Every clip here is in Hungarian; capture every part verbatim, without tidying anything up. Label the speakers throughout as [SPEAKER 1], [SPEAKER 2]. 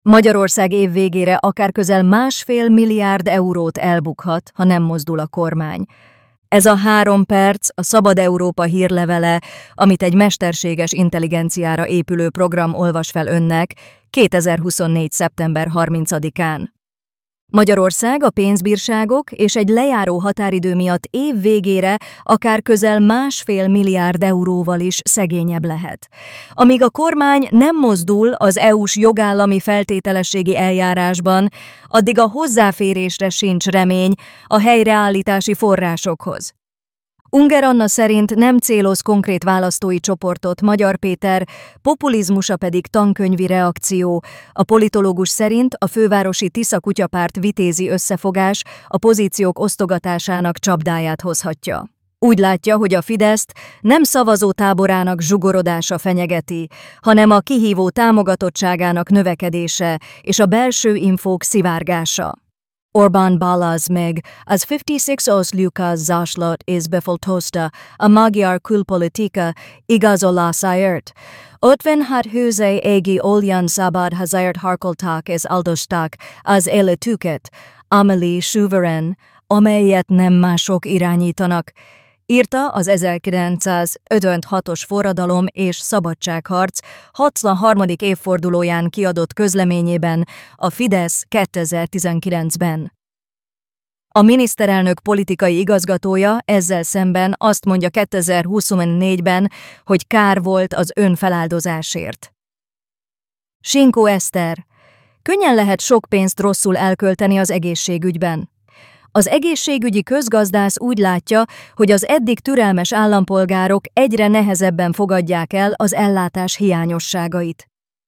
[SPEAKER 1] Magyarország év végére akár közel másfél milliárd eurót elbukhat, ha nem mozdul a kormány. Ez a három perc a Szabad Európa hírlevele, amit egy mesterséges intelligenciára épülő program olvas fel önnek kétezer-huszonnégy. szeptember harmincadikán. Magyarország a pénzbírságok és egy lejáró határidő miatt év végére akár közel másfél milliárd euróval is szegényebb lehet. Amíg a kormány nem mozdul az é u-s jogállami feltételességi eljárásban, addig a hozzáférésre sincs remény a helyreállítási forrásokhoz. Unger Anna szerint nem céloz konkrét választói csoportot, Magyar Péter populizmusa pedig tankönyvi reakció. A politológus szerint a fővárosi Tisza kutyapárt vitézi összefogás a pozíciók osztogatásának csapdáját hozhatja. Úgy látja, hogy a Fideszt nem szavazótáborának zsugorodása fenyegeti, hanem a kihívó támogatottságának növekedése és a belső infók szivárgása. Orbán Balázs meg az ötvenhat Lukasz zászlót és befoltozta a magyar külpolitika igazolásáért. ötvenhat húzai égi olyan szabad hazárt harcoltak és áldoztak az életüket, amely szuverén, amelyet nem mások irányítanak, írta az ezerkilencszázötvenhatos forradalom és szabadságharc hatvanharmadik évfordulóján kiadott közleményében a Fidesz kétezer-tizenkilencben. A miniszterelnök politikai igazgatója ezzel szemben azt mondja kétezer-huszonnégyben, hogy kár volt az önfeláldozásért. Sinkó Eszter: könnyen lehet sok pénzt rosszul elkölteni az egészségügyben. Az egészségügyi közgazdász úgy látja, hogy az eddig türelmes állampolgárok egyre nehezebben fogadják el az ellátás hiányosságait.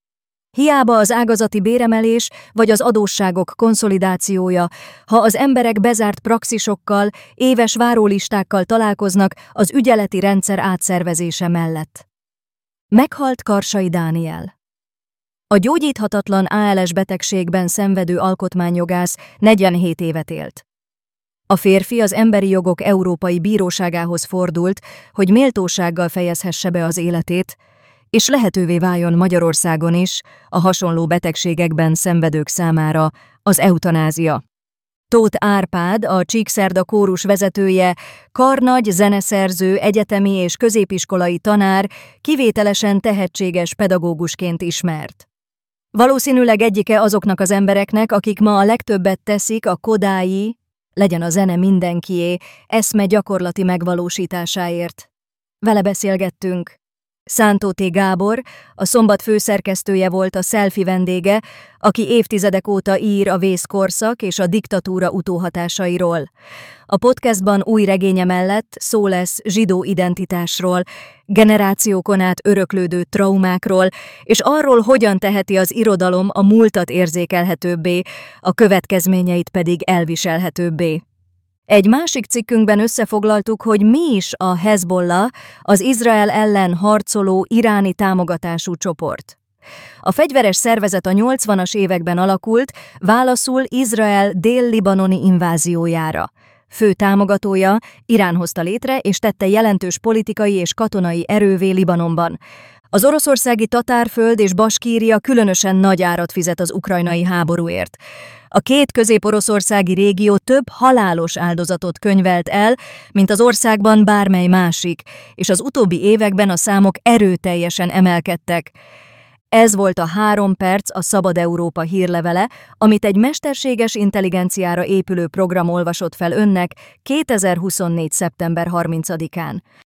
[SPEAKER 1] Hiába az ágazati béremelés vagy az adósságok konszolidációja, ha az emberek bezárt praxisokkal, éves várólistákkal találkoznak az ügyeleti rendszer átszervezése mellett. Meghalt Karsai Dániel. A gyógyíthatatlan á el es betegségben szenvedő alkotmányjogász negyvenhét évet élt. A férfi az Emberi Jogok Európai Bíróságához fordult, hogy méltósággal fejezhesse be az életét, és lehetővé váljon Magyarországon is a hasonló betegségekben szenvedők számára az eutanázia. Tóth Árpád, a Csíkszerda kórus vezetője, karnagy, zeneszerző, egyetemi és középiskolai tanár, kivételesen tehetséges pedagógusként ismert. Valószínűleg egyike azoknak az embereknek, akik ma a legtöbbet teszik a kodái, legyen a zene mindenkié, eszme gyakorlati megvalósításáért. Vele beszélgettünk. Szántó T. Gábor, a Szombat főszerkesztője volt a Selfie vendége, aki évtizedek óta ír a vészkorszak és a diktatúra utóhatásairól. A podcastban új regénye mellett szó lesz zsidó identitásról, generációkon át öröklődő traumákról, és arról, hogyan teheti az irodalom a múltat érzékelhetőbbé, a következményeit pedig elviselhetőbbé. Egy másik cikkünkben összefoglaltuk, hogy mi is a Hezbollah, az Izrael ellen harcoló iráni támogatású csoport. A fegyveres szervezet a nyolcvanas években alakult, válaszul Izrael dél-libanoni inváziójára. Fő támogatója Irán hozta létre és tette jelentős politikai és katonai erővé Libanonban. Az oroszországi Tatárföld és Baskíria különösen nagy árat fizet az ukrajnai háborúért. A két közép-oroszországi régió több halálos áldozatot könyvelt el, mint az országban bármely másik, és az utóbbi években a számok erőteljesen emelkedtek. Ez volt a három perc a Szabad Európa hírlevele, amit egy mesterséges intelligenciára épülő program olvasott fel önnek kétezer-huszonnégy. szeptember harmincadikán.